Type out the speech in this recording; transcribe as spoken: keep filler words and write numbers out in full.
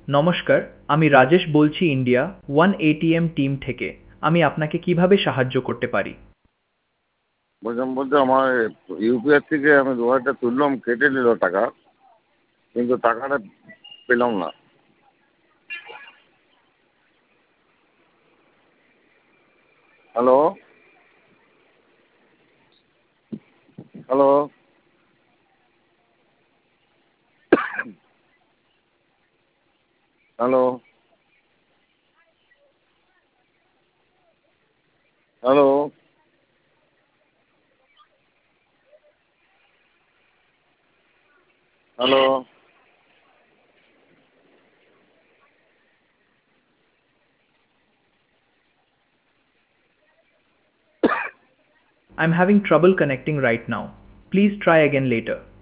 নমস্কার, আমি রাজেশ বলছি ইন্ডিয়া ওয়ান এটিএম টিম থেকে। আমি আপনাকে কিভাবে সাহায্য করতে পারি? বলছিলাম বলতে আমার ইউপিআই থেকে আমি দু হাজার টাকা তুললাম, কেটে নিল টাকা, কিন্তু টাকাটা পেলাম না। Hello hello hello hello hello I'm having trouble connecting right now. Please try again later.